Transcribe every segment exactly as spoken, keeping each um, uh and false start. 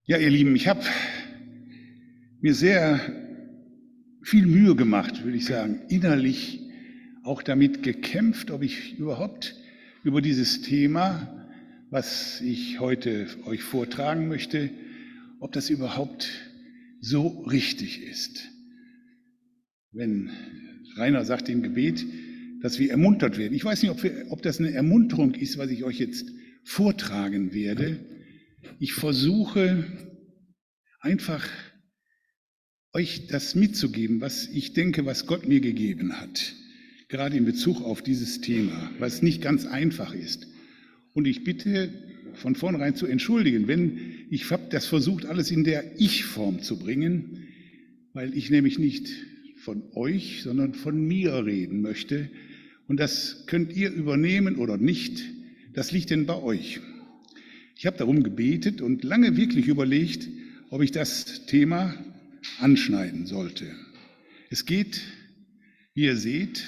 Ja, ihr Lieben, ich habe mir sehr viel Mühe gemacht, würde ich sagen, innerlich auch damit gekämpft, ob ich überhaupt über dieses Thema, was ich heute euch vortragen möchte, ob das überhaupt so richtig ist. Wenn Rainer sagt im Gebet, dass wir ermuntert werden. Ich weiß nicht, ob, wir, ob das eine Ermunterung ist, was ich euch jetzt vortragen werde. Ich versuche einfach euch das mitzugeben, was ich denke, was Gott mir gegeben hat, gerade in Bezug auf dieses Thema, was nicht ganz einfach ist. Und ich bitte von vornherein zu entschuldigen, wenn ich habe das versucht, alles in der Ich-Form zu bringen, weil ich nämlich nicht von euch, sondern von mir reden möchte. Und das könnt ihr übernehmen oder nicht. Das liegt denn bei euch. Ich habe darum gebetet und lange wirklich überlegt, ob ich das Thema anschneiden sollte. Es geht, wie ihr seht,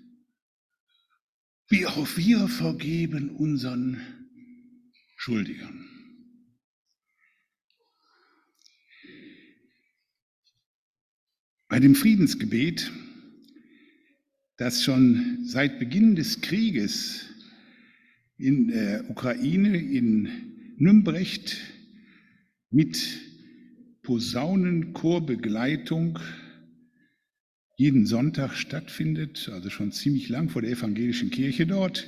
wie auch wir vergeben unseren Schuldigern. Bei dem Friedensgebet, das schon seit Beginn des Krieges in der Ukraine, in Nümbrecht, mit Posaunenchorbegleitung jeden Sonntag stattfindet, also schon ziemlich lang vor der evangelischen Kirche dort.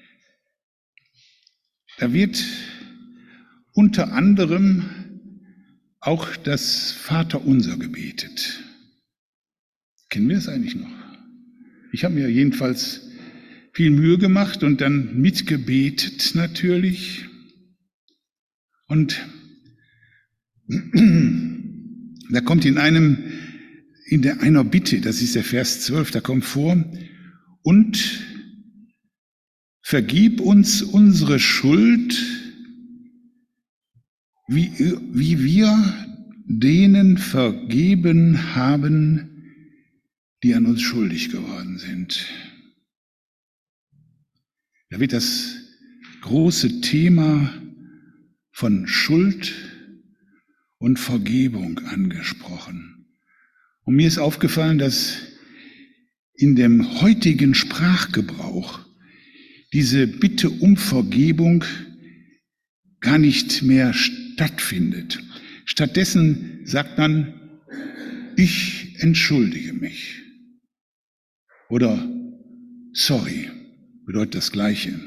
Da wird unter anderem auch das Vaterunser gebetet. Kennen wir das eigentlich noch? Ich habe mir jedenfalls viel Mühe gemacht und dann mitgebetet natürlich. Und da kommt in einem, in der einer Bitte, das ist der Vers zwölf, da kommt vor, und vergib uns unsere Schuld, wie, wie wir denen vergeben haben, die an uns schuldig geworden sind. Da wird das große Thema von Schuld und Vergebung angesprochen. Und mir ist aufgefallen, dass in dem heutigen Sprachgebrauch diese Bitte um Vergebung gar nicht mehr stattfindet. Stattdessen sagt man, ich entschuldige mich. Oder sorry, bedeutet das Gleiche.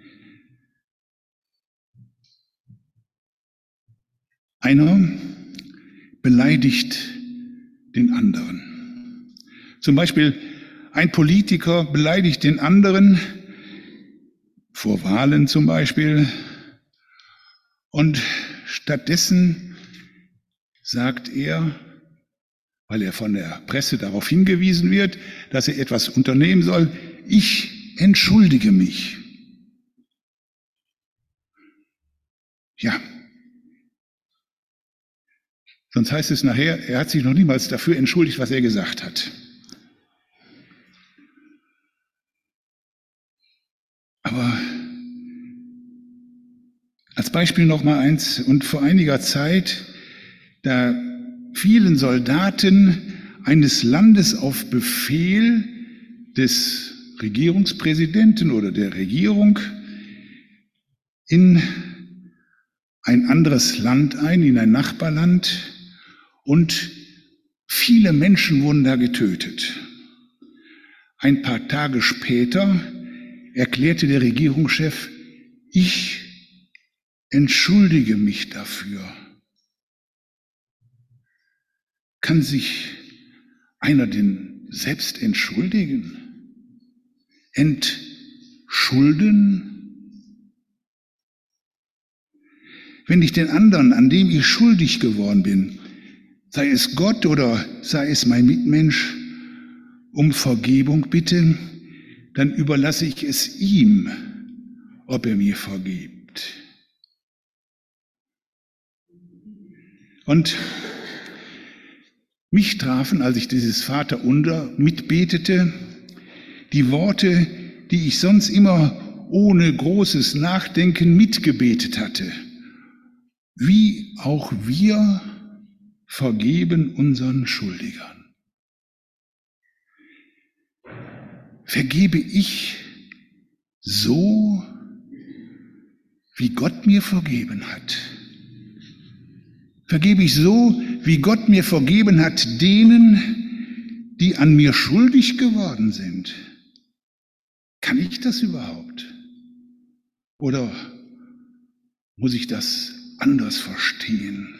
Einer beleidigt den anderen. Zum Beispiel ein Politiker beleidigt den anderen, vor Wahlen zum Beispiel, und stattdessen sagt er, weil er von der Presse darauf hingewiesen wird, dass er etwas unternehmen soll, ich entschuldige mich. Ja. Sonst heißt es nachher, er hat sich noch niemals dafür entschuldigt, was er gesagt hat. Aber als Beispiel noch mal eins, und vor einiger Zeit, da fielen Soldaten eines Landes auf Befehl des Regierungspräsidenten oder der Regierung in ein anderes Land ein, in ein Nachbarland, und viele Menschen wurden da getötet. Ein paar Tage später erklärte der Regierungschef, ich entschuldige mich dafür. Kann sich einer denn selbst entschuldigen? Entschulden? Wenn ich den anderen, an dem ich schuldig geworden bin, sei es Gott oder sei es mein Mitmensch, um Vergebung bitte, dann überlasse ich es ihm, ob er mir vergibt. Und mich trafen, als ich dieses Vaterunser mitbetete, die Worte, die ich sonst immer ohne großes Nachdenken mitgebetet hatte. wie auch wir vergeben unseren Schuldigern. Vergebe ich so, wie Gott mir vergeben hat? Vergebe ich so, wie Gott mir vergeben hat, denen, die an mir schuldig geworden sind? Kann ich das überhaupt? Oder muss ich das anders verstehen?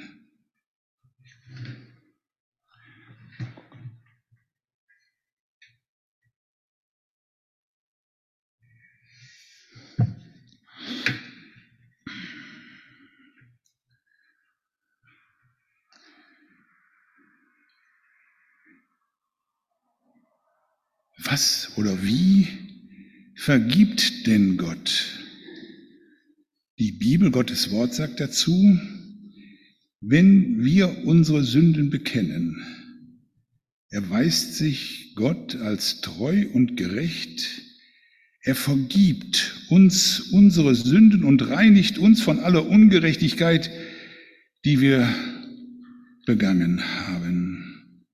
Was oder wie vergibt denn Gott? Die Bibel, Gottes Wort, sagt dazu, wenn wir unsere Sünden bekennen, erweist sich Gott als treu und gerecht. Er vergibt uns unsere Sünden und reinigt uns von aller Ungerechtigkeit, die wir begangen haben.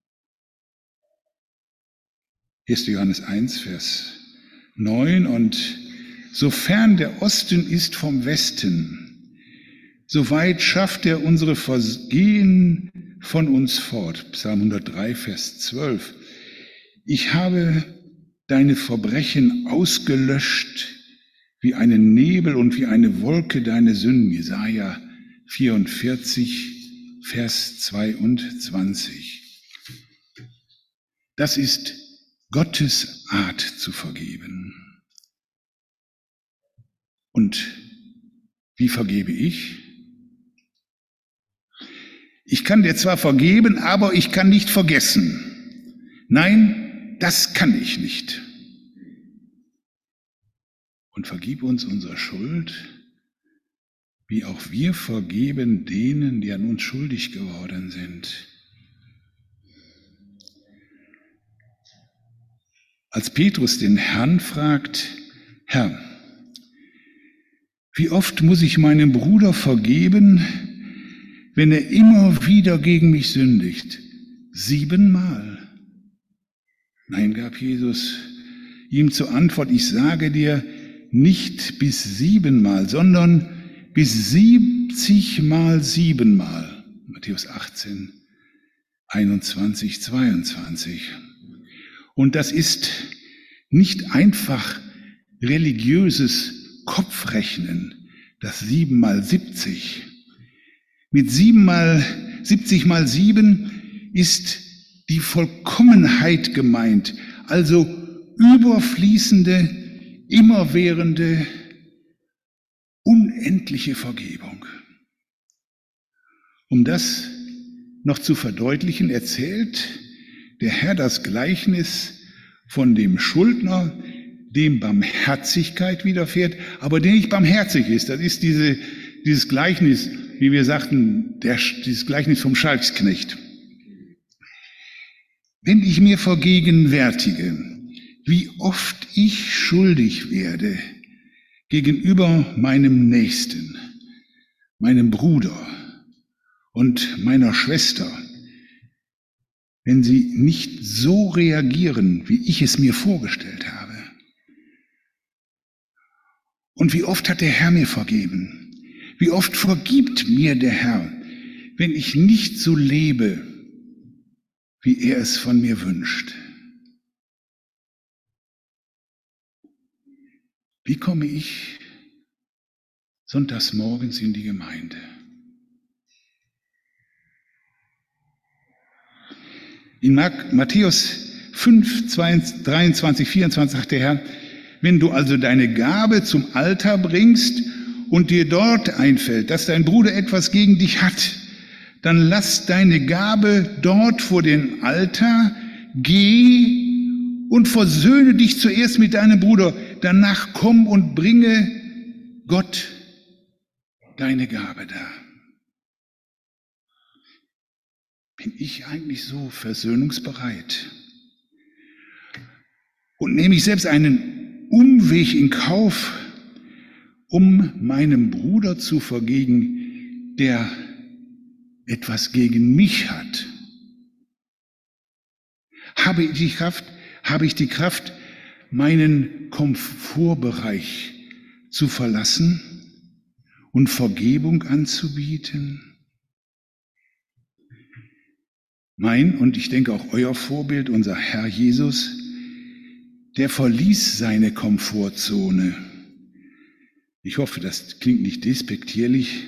erster Johannes eins, Vers neun. Und sofern der Osten ist vom Westen, so weit schafft er unsere Vergehen von uns fort. Psalm hundertdrei, Vers zwölf. Ich habe deine Verbrechen ausgelöscht wie einen Nebel und wie eine Wolke deine Sünden. Jesaja vierundvierzig, Vers zweiundzwanzig. Das ist Gottes Art zu vergeben. Und wie vergebe ich? Ich kann dir zwar vergeben, aber ich kann nicht vergessen. Nein, das kann ich nicht. Und vergib uns unsere Schuld, wie auch wir vergeben denen, die an uns schuldig geworden sind. Als Petrus den Herrn fragt, Herr, wie oft muss ich meinem Bruder vergeben, wenn er immer wieder gegen mich sündigt? Siebenmal. Nein, gab Jesus ihm zur Antwort, ich sage dir, nicht bis siebenmal, sondern bis siebzig mal siebenmal. Matthäus achtzehn, einundzwanzig, zweiundzwanzig. Und das ist nicht einfach religiöses Kopfrechnen, das sieben mal siebzig. Mit sieben mal, siebzig mal sieben ist die Vollkommenheit gemeint, also überfließende, immerwährende, unendliche Vergebung. Um das noch zu verdeutlichen, erzählt der Herr das Gleichnis von dem Schuldner, dem Barmherzigkeit widerfährt, aber der nicht barmherzig ist. Das ist diese, dieses Gleichnis, wie wir sagten, der, dieses Gleichnis vom Schalksknecht. Wenn ich mir vergegenwärtige, wie oft ich schuldig werde gegenüber meinem Nächsten, meinem Bruder und meiner Schwester, wenn sie nicht so reagieren, wie ich es mir vorgestellt habe. Und wie oft hat der Herr mir vergeben? Wie oft vergibt mir der Herr, wenn ich nicht so lebe, wie er es von mir wünscht? Wie komme ich sonntags morgens in die Gemeinde? In Matthäus fünf, dreiundzwanzig, vierundzwanzig sagt der Herr, wenn du also deine Gabe zum Altar bringst und dir dort einfällt, dass dein Bruder etwas gegen dich hat, dann lass deine Gabe dort vor den Altar, geh und versöhne dich zuerst mit deinem Bruder, danach komm und bringe Gott deine Gabe dar. Bin ich eigentlich so versöhnungsbereit? Und nehme ich selbst einen Umweg in Kauf, um meinem Bruder zu vergeben, der etwas gegen mich hat? Habe ich die Kraft, habe ich die Kraft, meinen Komfortbereich zu verlassen und Vergebung anzubieten? Mein und ich denke auch euer Vorbild, unser Herr Jesus, der verließ seine Komfortzone. Ich hoffe, das klingt nicht despektierlich.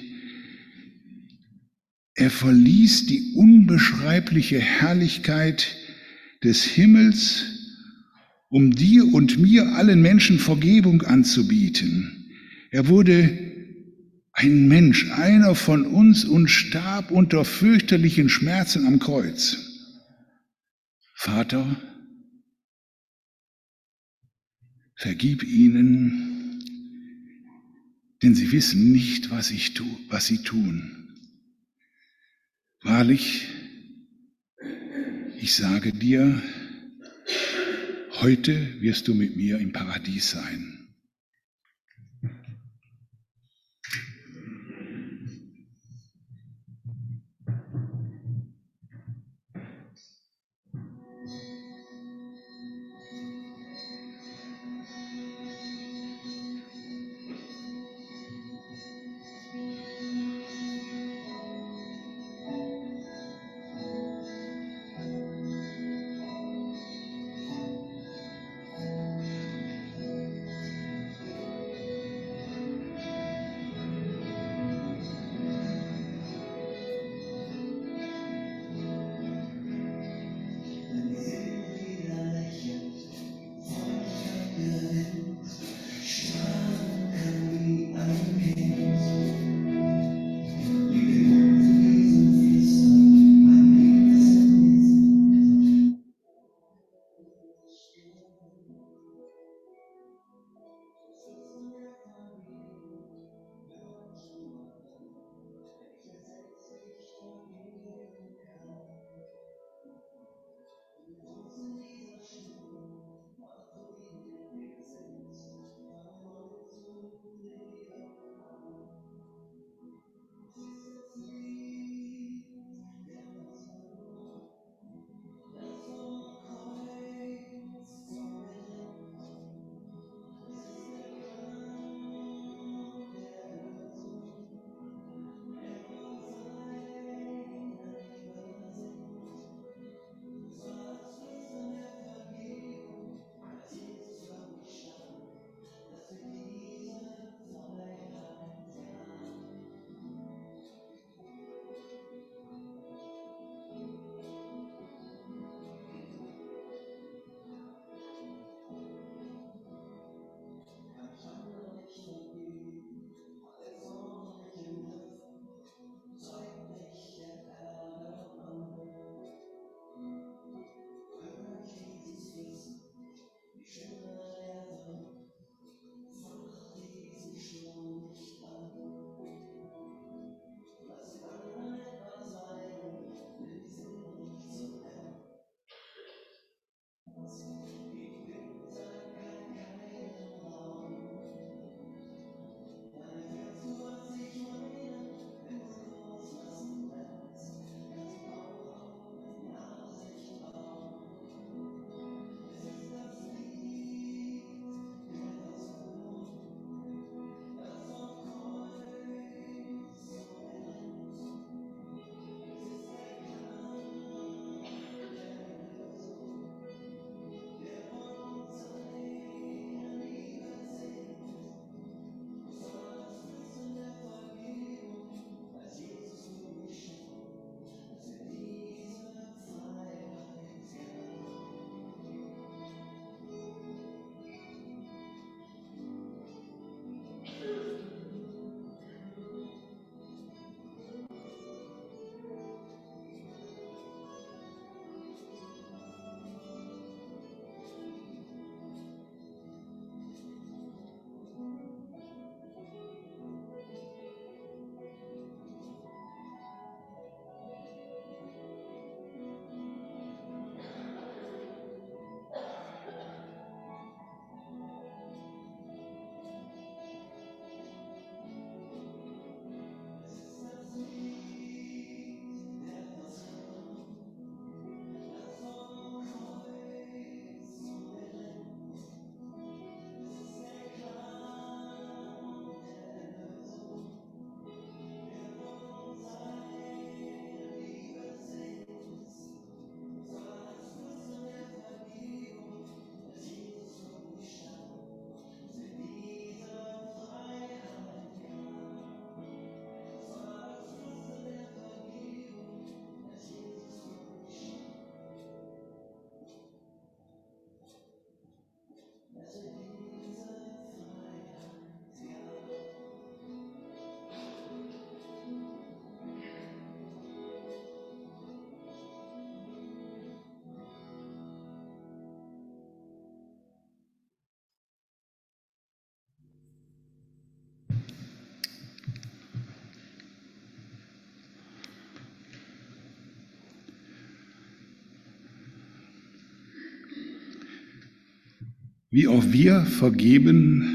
Er verließ die unbeschreibliche Herrlichkeit des Himmels, um dir und mir, allen Menschen, Vergebung anzubieten. Er wurde ein Mensch, einer von uns, und starb unter fürchterlichen Schmerzen am Kreuz. Vater, vergib ihnen, denn sie wissen nicht, was ich tu, was sie tun. Wahrlich, ich sage dir, heute wirst du mit mir im Paradies sein. wie auch wir vergeben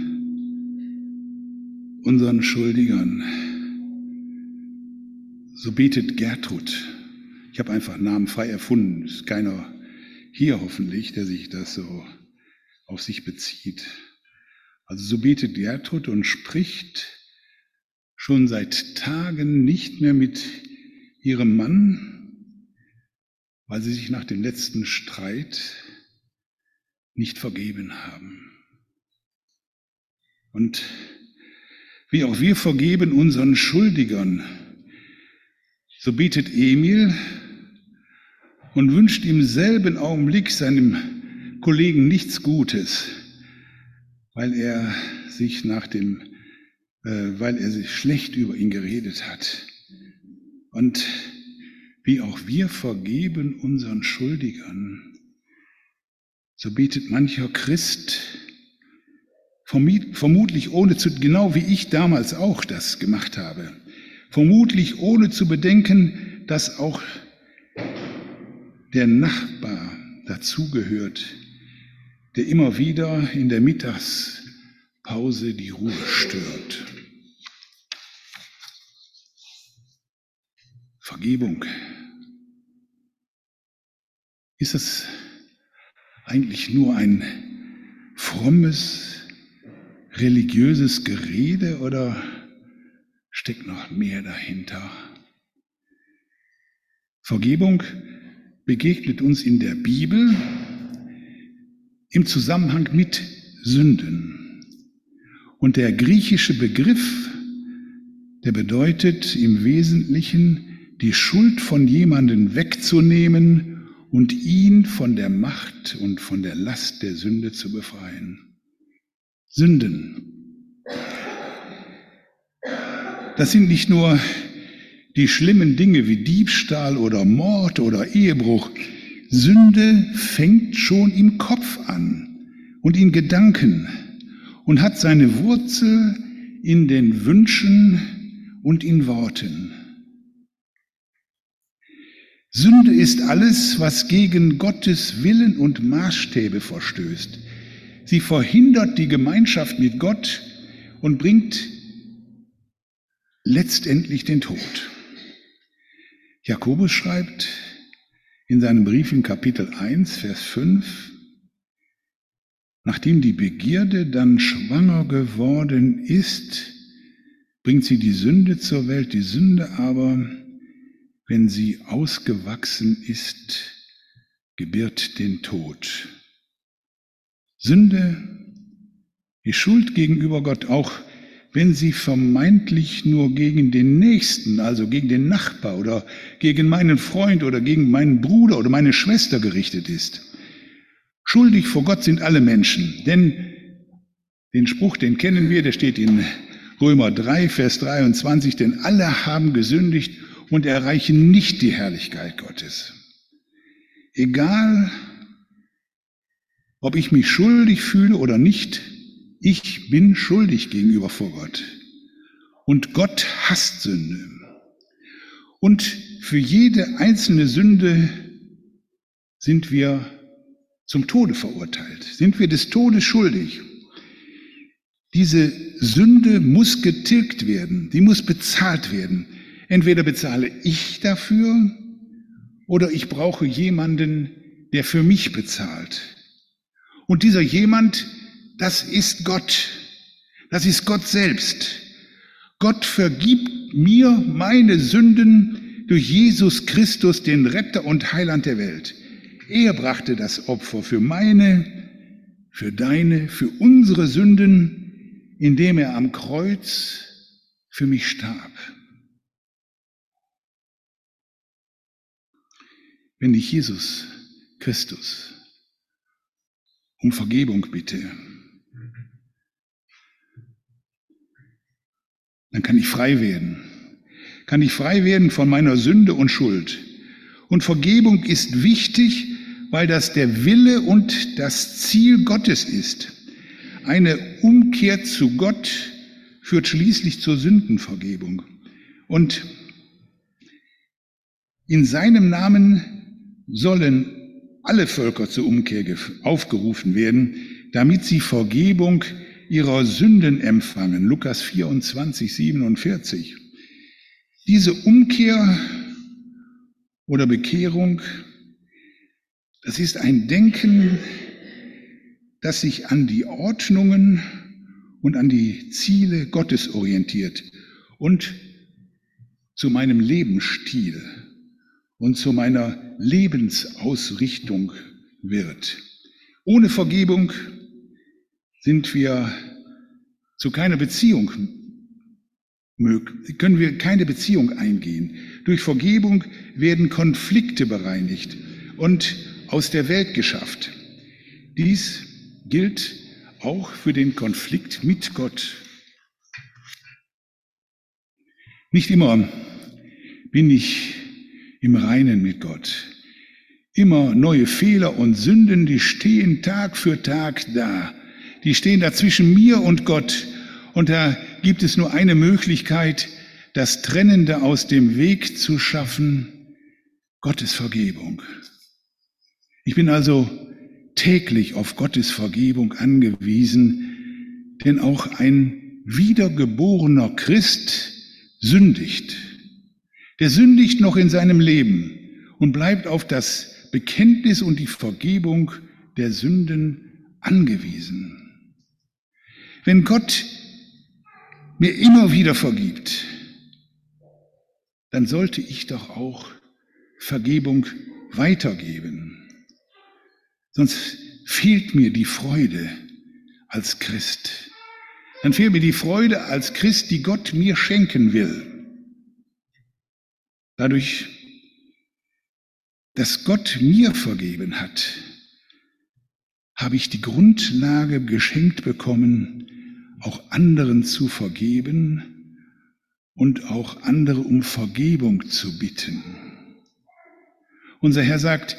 unseren Schuldigern. So betet Gertrud. Ich habe einfach Namen frei erfunden. Ist keiner hier hoffentlich, der sich das so auf sich bezieht. Also so betet Gertrud und spricht schon seit Tagen nicht mehr mit ihrem Mann, weil sie sich nach dem letzten Streit nicht vergeben haben. Und wie auch wir vergeben unseren Schuldigern, so betet Emil und wünscht im selben Augenblick seinem Kollegen nichts Gutes, weil er sich nach dem, äh, weil er sich schlecht über ihn geredet hat. Und wie auch wir vergeben unseren Schuldigern, so betet mancher Christ, vermutlich ohne zu, genau wie ich damals auch das gemacht habe, vermutlich ohne zu bedenken, dass auch der Nachbar dazugehört, der immer wieder in der Mittagspause die Ruhe stört. Vergebung. Ist es eigentlich nur ein frommes, religiöses Gerede oder steckt noch mehr dahinter? Vergebung begegnet uns in der Bibel im Zusammenhang mit Sünden. Und der griechische Begriff, der bedeutet im Wesentlichen, die Schuld von jemandem wegzunehmen und ihn von der Macht und von der Last der Sünde zu befreien. Sünden. Das sind nicht nur die schlimmen Dinge wie Diebstahl oder Mord oder Ehebruch. Sünde fängt schon im Kopf an und in Gedanken und hat seine Wurzel in den Wünschen und in Worten. Sünde ist alles, was gegen Gottes Willen und Maßstäbe verstößt. Sie verhindert die Gemeinschaft mit Gott und bringt letztendlich den Tod. Jakobus schreibt in seinem Brief in Kapitel eins, Vers fünf, nachdem die Begierde dann schwanger geworden ist, bringt sie die Sünde zur Welt, die Sünde aber, wenn sie ausgewachsen ist, gebiert den Tod. Sünde ist Schuld gegenüber Gott, auch wenn sie vermeintlich nur gegen den Nächsten, also gegen den Nachbar oder gegen meinen Freund oder gegen meinen Bruder oder meine Schwester gerichtet ist. Schuldig vor Gott sind alle Menschen, denn den Spruch, den kennen wir, der steht in Römer drei, Vers dreiundzwanzig, denn alle haben gesündigt und erreichen nicht die Herrlichkeit Gottes. Egal, ob ich mich schuldig fühle oder nicht, ich bin schuldig gegenüber vor Gott. Und Gott hasst Sünde. Und für jede einzelne Sünde sind wir zum Tode verurteilt, sind wir des Todes schuldig. Diese Sünde muss getilgt werden, die muss bezahlt werden. Entweder bezahle ich dafür oder ich brauche jemanden, der für mich bezahlt. Und dieser jemand, das ist Gott. Das ist Gott selbst. Gott vergibt mir meine Sünden durch Jesus Christus, den Retter und Heiland der Welt. Er brachte das Opfer für meine, für deine, für unsere Sünden, indem er am Kreuz für mich starb. Wenn ich Jesus Christus um Vergebung bitte, dann kann ich frei werden. Kann ich frei werden von meiner Sünde und Schuld. Und Vergebung ist wichtig, weil das der Wille und das Ziel Gottes ist. Eine Umkehr zu Gott führt schließlich zur Sündenvergebung. Und in seinem Namen sollen alle Völker zur Umkehr aufgerufen werden, damit sie Vergebung ihrer Sünden empfangen. Lukas vierundzwanzig, siebenundvierzig. Diese Umkehr oder Bekehrung, das ist ein Denken, das sich an die Ordnungen und an die Ziele Gottes orientiert und zu meinem Lebensstil und zu meiner Lebensausrichtung wird. Ohne Vergebung sind wir zu keiner Beziehung möglich, können wir keine Beziehung eingehen. Durch Vergebung werden Konflikte bereinigt und aus der Welt geschafft. Dies gilt auch für den Konflikt mit Gott. Nicht immer bin ich im Reinen mit Gott. Immer neue Fehler und Sünden, die stehen Tag für Tag da. Die stehen da zwischen mir und Gott. Und da gibt es nur eine Möglichkeit, das Trennende aus dem Weg zu schaffen: Gottes Vergebung. Ich bin also täglich auf Gottes Vergebung angewiesen, denn auch ein wiedergeborener Christ sündigt. Der sündigt noch in seinem Leben und bleibt auf das Bekenntnis und die Vergebung der Sünden angewiesen. Wenn Gott mir immer wieder vergibt, dann sollte ich doch auch Vergebung weitergeben. Sonst fehlt mir die Freude als Christ. Dann fehlt mir die Freude als Christ, die Gott mir schenken will. Dadurch, dass Gott mir vergeben hat, habe ich die Grundlage geschenkt bekommen, auch anderen zu vergeben und auch andere um Vergebung zu bitten. Unser Herr sagt,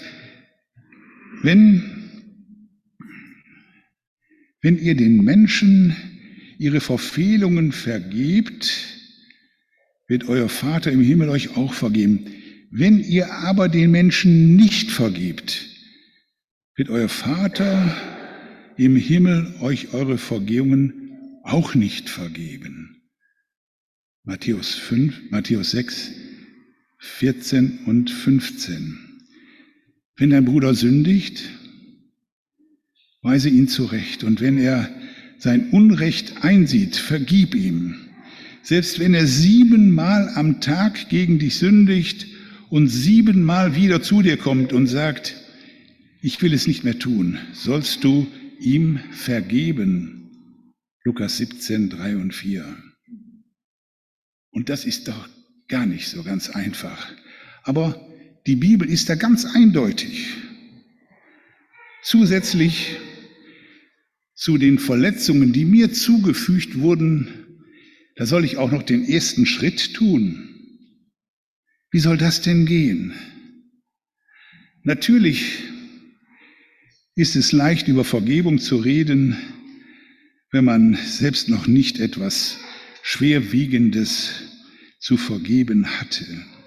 wenn, wenn ihr den Menschen ihre Verfehlungen vergebt, wird euer Vater im Himmel euch auch vergeben. Wenn ihr aber den Menschen nicht vergebt, wird euer Vater im Himmel euch eure Vergehungen auch nicht vergeben. Matthäus fünf, Matthäus sechs, vierzehn und fünfzehn. Wenn dein Bruder sündigt, weise ihn zurecht. Und wenn er sein Unrecht einsieht, vergib ihm. Selbst wenn er siebenmal am Tag gegen dich sündigt und siebenmal wieder zu dir kommt und sagt, ich will es nicht mehr tun, sollst du ihm vergeben. Lukas siebzehn, drei und vier. Und das ist doch gar nicht so ganz einfach. Aber die Bibel ist da ganz eindeutig. Zusätzlich zu den Verletzungen, die mir zugefügt wurden, da soll ich auch noch den ersten Schritt tun. Wie soll das denn gehen? Natürlich ist es leicht, über Vergebung zu reden, wenn man selbst noch nicht etwas Schwerwiegendes zu vergeben hatte.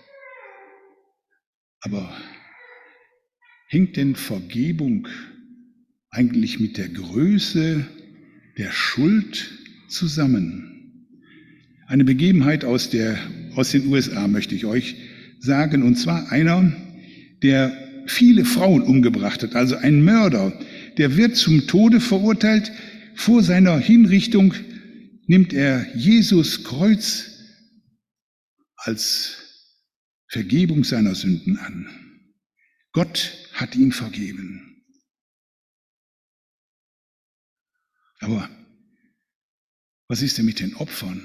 Aber hängt denn Vergebung eigentlich mit der Größe der Schuld zusammen? Eine Begebenheit aus, der, aus den U S A möchte ich euch sagen, und zwar einer, der viele Frauen umgebracht hat, also ein Mörder, der wird zum Tode verurteilt. Vor seiner Hinrichtung nimmt er Jesus Kreuz als Vergebung seiner Sünden an. Gott hat ihn vergeben. Aber was ist denn mit den Opfern?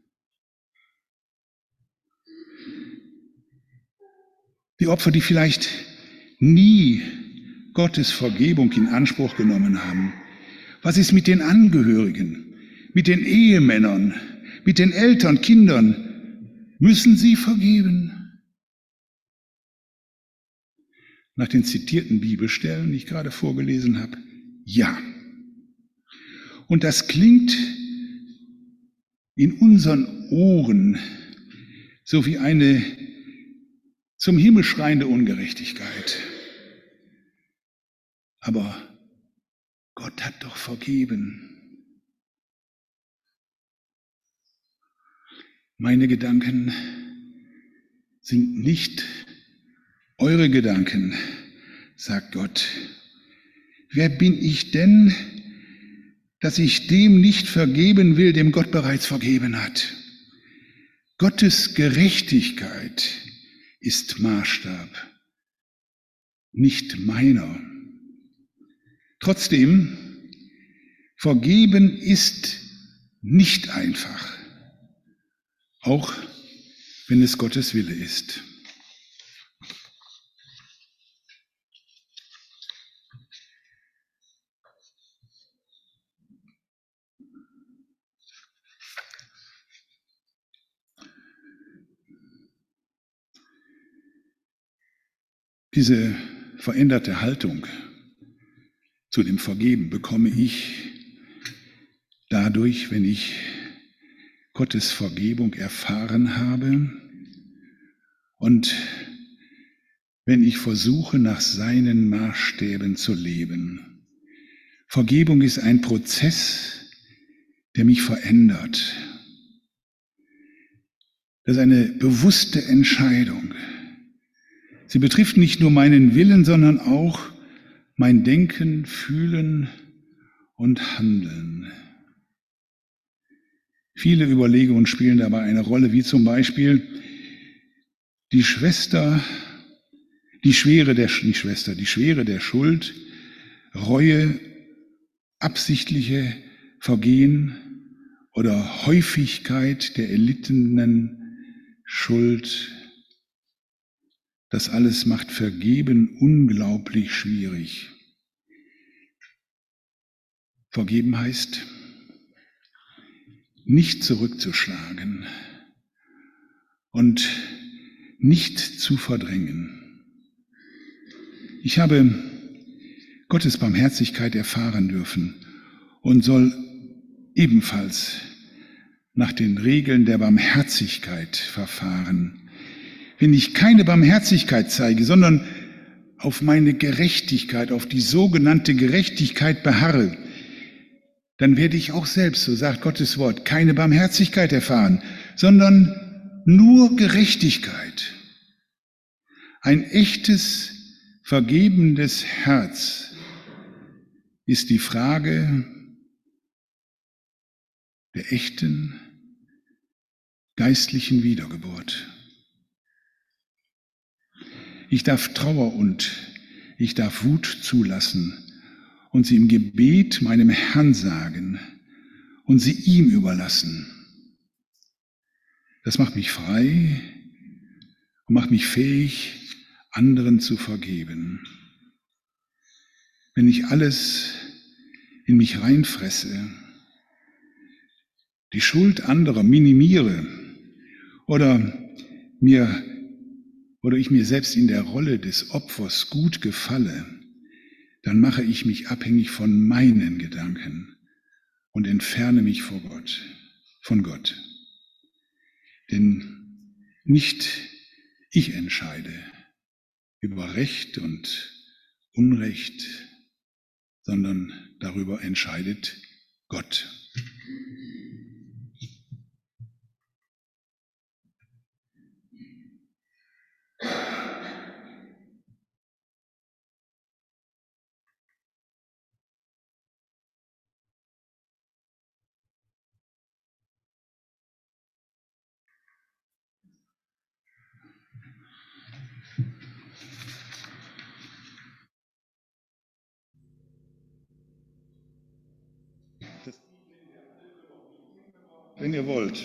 Die Opfer, die vielleicht nie Gottes Vergebung in Anspruch genommen haben. Was ist mit den Angehörigen, mit den Ehemännern, mit den Eltern, Kindern? Müssen sie vergeben? Nach den zitierten Bibelstellen, die ich gerade vorgelesen habe, ja. Und das klingt in unseren Ohren so wie eine zum Himmel schreiende Ungerechtigkeit. Aber Gott hat doch vergeben. Meine Gedanken sind nicht eure Gedanken, sagt Gott. Wer bin ich denn, dass ich dem nicht vergeben will, dem Gott bereits vergeben hat? Gottes Gerechtigkeit ist Maßstab, nicht meiner. Trotzdem, vergeben ist nicht einfach, auch wenn es Gottes Wille ist. Diese veränderte Haltung zu dem Vergeben bekomme ich dadurch, wenn ich Gottes Vergebung erfahren habe und wenn ich versuche, nach seinen Maßstäben zu leben. Vergebung ist ein Prozess, der mich verändert. Das ist eine bewusste Entscheidung. Sie betrifft nicht nur meinen Willen, sondern auch mein Denken, Fühlen und Handeln. Viele Überlegungen spielen dabei eine Rolle, wie zum Beispiel die Schwester, die Schwere der, die Schwester, die Schwere der Schuld, Reue, absichtliche Vergehen oder Häufigkeit der erlittenen Schuld. Das alles macht Vergeben unglaublich schwierig. Vergeben heißt, nicht zurückzuschlagen und nicht zu verdrängen. Ich habe Gottes Barmherzigkeit erfahren dürfen und soll ebenfalls nach den Regeln der Barmherzigkeit verfahren. Wenn ich keine Barmherzigkeit zeige, sondern auf meine Gerechtigkeit, auf die sogenannte Gerechtigkeit beharre, dann werde ich auch selbst, so sagt Gottes Wort, keine Barmherzigkeit erfahren, sondern nur Gerechtigkeit. Ein echtes, vergebendes Herz ist die Frage der echten, geistlichen Wiedergeburt. Ich darf Trauer und ich darf Wut zulassen und sie im Gebet meinem Herrn sagen und sie ihm überlassen. Das macht mich frei und macht mich fähig, anderen zu vergeben. Wenn ich alles in mich reinfresse, die Schuld anderer minimiere oder mir oder ich mir selbst in der Rolle des Opfers gut gefalle, dann mache ich mich abhängig von meinen Gedanken und entferne mich vor Gott, von Gott. Denn nicht ich entscheide über Recht und Unrecht, sondern darüber entscheidet Gott. Wenn ihr wollt.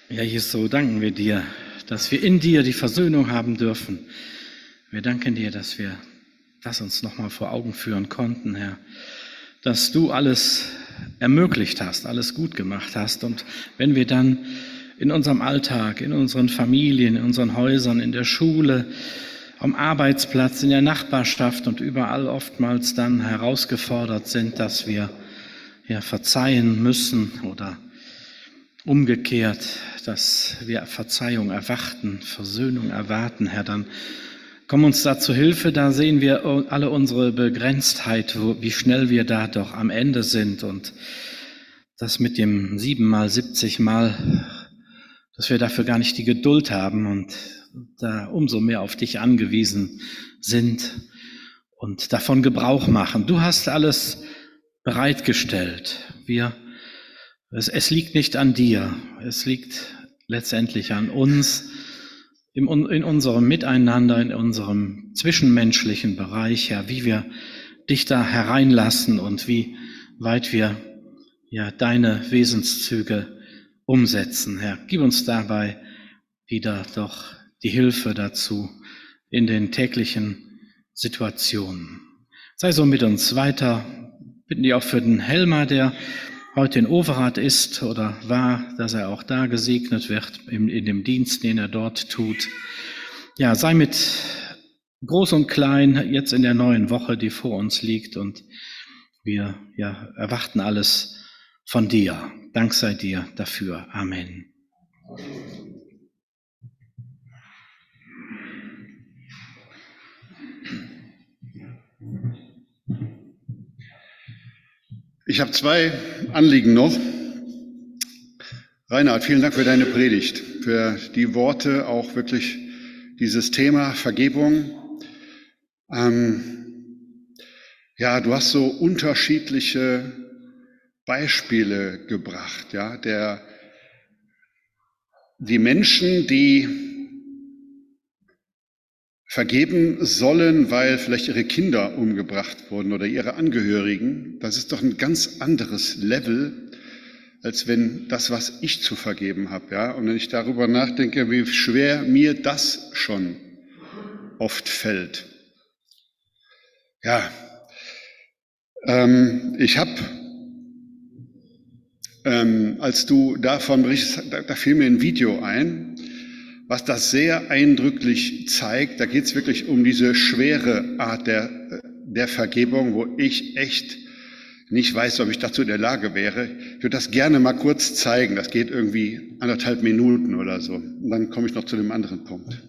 Ja, Jesus, so danken wir dir, dass wir in dir die Versöhnung haben dürfen. Wir danken dir, dass wir das uns nochmal vor Augen führen konnten, Herr, dass du alles ermöglicht hast, alles gut gemacht hast. Und wenn wir dann in unserem Alltag, in unseren Familien, in unseren Häusern, in der Schule, am Arbeitsplatz, in der Nachbarschaft und überall oftmals dann herausgefordert sind, dass wir ja verzeihen müssen oder umgekehrt, dass wir Verzeihung erwarten, Versöhnung erwarten, Herr, dann komm uns da zu Hilfe. Da sehen wir alle unsere Begrenztheit, wo, wie schnell wir da doch am Ende sind und das mit dem siebenmal, siebzigmal, dass wir dafür gar nicht die Geduld haben und da umso mehr auf dich angewiesen sind und davon Gebrauch machen. Du hast alles bereitgestellt. Wir Es, es liegt nicht an dir, es liegt letztendlich an uns, im, in unserem Miteinander, in unserem zwischenmenschlichen Bereich, ja, wie wir dich da hereinlassen und wie weit wir ja deine Wesenszüge umsetzen, Herr. Gib uns dabei wieder doch die Hilfe dazu in den täglichen Situationen. Sei so mit uns weiter. Bitten dir auch für den Helmer, der heute in Overath ist oder war, dass er auch da gesegnet wird in, in dem Dienst, den er dort tut. Ja, sei mit groß und klein jetzt in der neuen Woche, die vor uns liegt, und wir ja, erwarten alles von dir. Dank sei dir dafür. Amen. Ich habe zwei Anliegen noch. Reinhard, vielen Dank für deine Predigt, für die Worte, auch wirklich dieses Thema Vergebung. Ähm, ja, du hast so unterschiedliche Beispiele gebracht, ja, der, die Menschen, die vergeben sollen, weil vielleicht ihre Kinder umgebracht wurden oder ihre Angehörigen. Das ist doch ein ganz anderes Level, als wenn das, was ich zu vergeben habe. Ja? Und wenn ich darüber nachdenke, wie schwer mir das schon oft fällt. Ja, ähm, ich habe, ähm, als du davon berichtest, da, da fiel mir ein Video ein, was das sehr eindrücklich zeigt. Da geht es wirklich um diese schwere Art der, der Vergebung, wo ich echt nicht weiß, ob ich dazu in der Lage wäre. Ich würde das gerne mal kurz zeigen. Das geht irgendwie anderthalb Minuten oder so. Und dann komme ich noch zu dem anderen Punkt.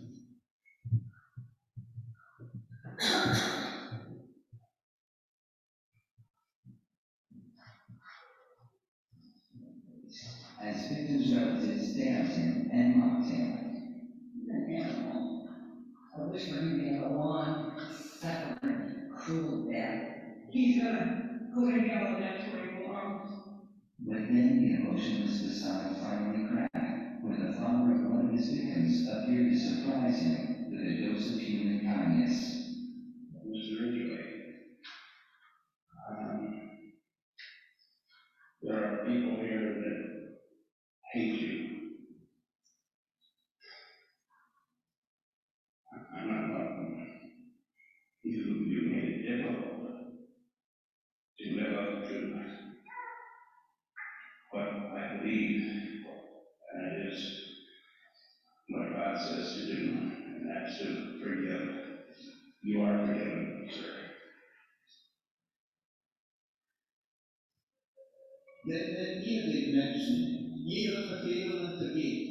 As victim's relatives stabbed him and mocked him. An animal. I wish for him to have a long, suffering, cruel death. He's gonna go to hell, and that's where he belongs. But then the emotionless facade finally cracked when the father of one of his victims appeared to surprise him with a dose of human kindness. Mister Ridgway, um, there are people here that hate you. I'm not one of them. You, you made it difficult to live up to what I believe, and it is what God says to do, and that's to forgive. You are forgiven, sir. Wenn, wenn ihr den Menschen ihre Verfehlungen vergebt,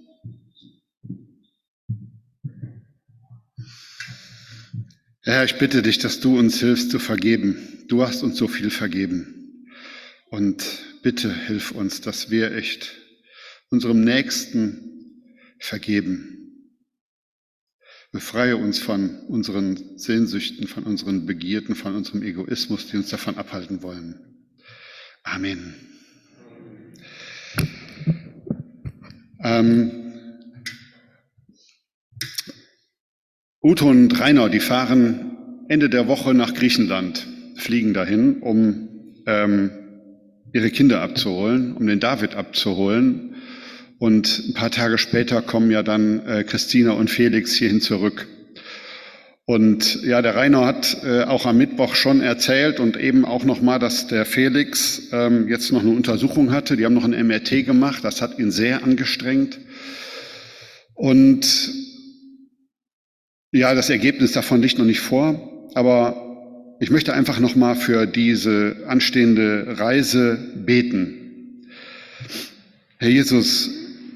Herr, ich bitte dich, dass du uns hilfst zu vergeben. Du hast uns so viel vergeben. Und bitte hilf uns, dass wir echt unserem Nächsten vergeben. Befreie uns von unseren Sehnsüchten, von unseren Begierden, von unserem Egoismus, die uns davon abhalten wollen. Amen. Ähm, Uto und Rainer, die fahren Ende der Woche nach Griechenland, fliegen dahin, um ähm, ihre Kinder abzuholen, um den David abzuholen. Und ein paar Tage später kommen ja dann äh, Christina und Felix hierhin zurück. Und ja, der Rainer hat äh, auch am Mittwoch schon erzählt und eben auch nochmal, dass der Felix ähm, jetzt noch eine Untersuchung hatte. Die haben noch ein M R T gemacht, das hat ihn sehr angestrengt. Und ja, das Ergebnis davon liegt noch nicht vor, aber ich möchte einfach nochmal für diese anstehende Reise beten. Herr Jesus,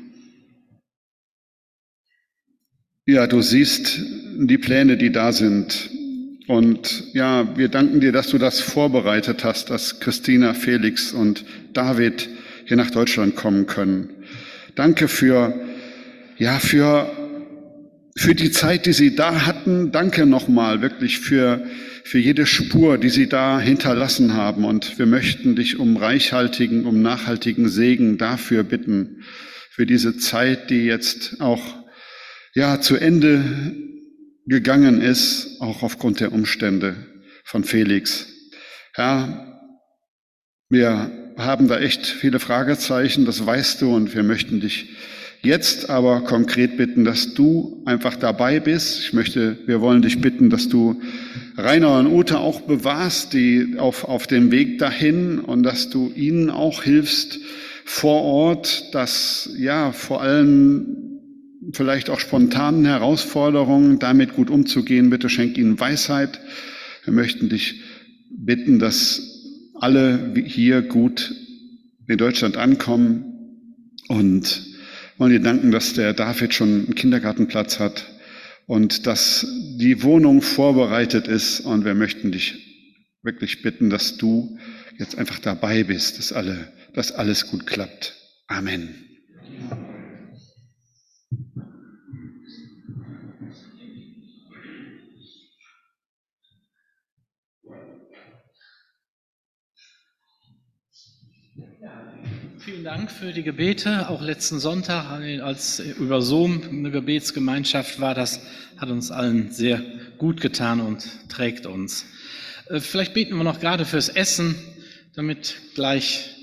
ja, du siehst die Pläne, die da sind. Und ja, wir danken dir, dass du das vorbereitet hast, dass Christina, Felix und David hier nach Deutschland kommen können. Danke für, ja, für, für die Zeit, die sie da hatten. Danke nochmal wirklich für, für jede Spur, die sie da hinterlassen haben. Und wir möchten dich um reichhaltigen, um nachhaltigen Segen dafür bitten, für diese Zeit, die jetzt auch ja, zu Ende gegangen ist, auch aufgrund der Umstände von Felix. Herr, wir haben da echt viele Fragezeichen, das weißt du, und wir möchten dich jetzt aber konkret bitten, dass du einfach dabei bist. Ich möchte, wir wollen dich bitten, dass du Rainer und Ute auch bewahrst, die auf, auf dem Weg dahin, und dass du ihnen auch hilfst vor Ort, dass, ja, vor allem vielleicht auch spontanen Herausforderungen, damit gut umzugehen. Bitte schenk ihnen Weisheit. Wir möchten dich bitten, dass alle hier gut in Deutschland ankommen, und wollen dir danken, dass der David schon einen Kindergartenplatz hat und dass die Wohnung vorbereitet ist, und wir möchten dich wirklich bitten, dass du jetzt einfach dabei bist, dass alle, dass alles gut klappt. Amen. Vielen Dank für die Gebete. Auch letzten Sonntag, als über Zoom eine Gebetsgemeinschaft war, das hat uns allen sehr gut getan und trägt uns. Vielleicht beten wir noch gerade fürs Essen, damit gleich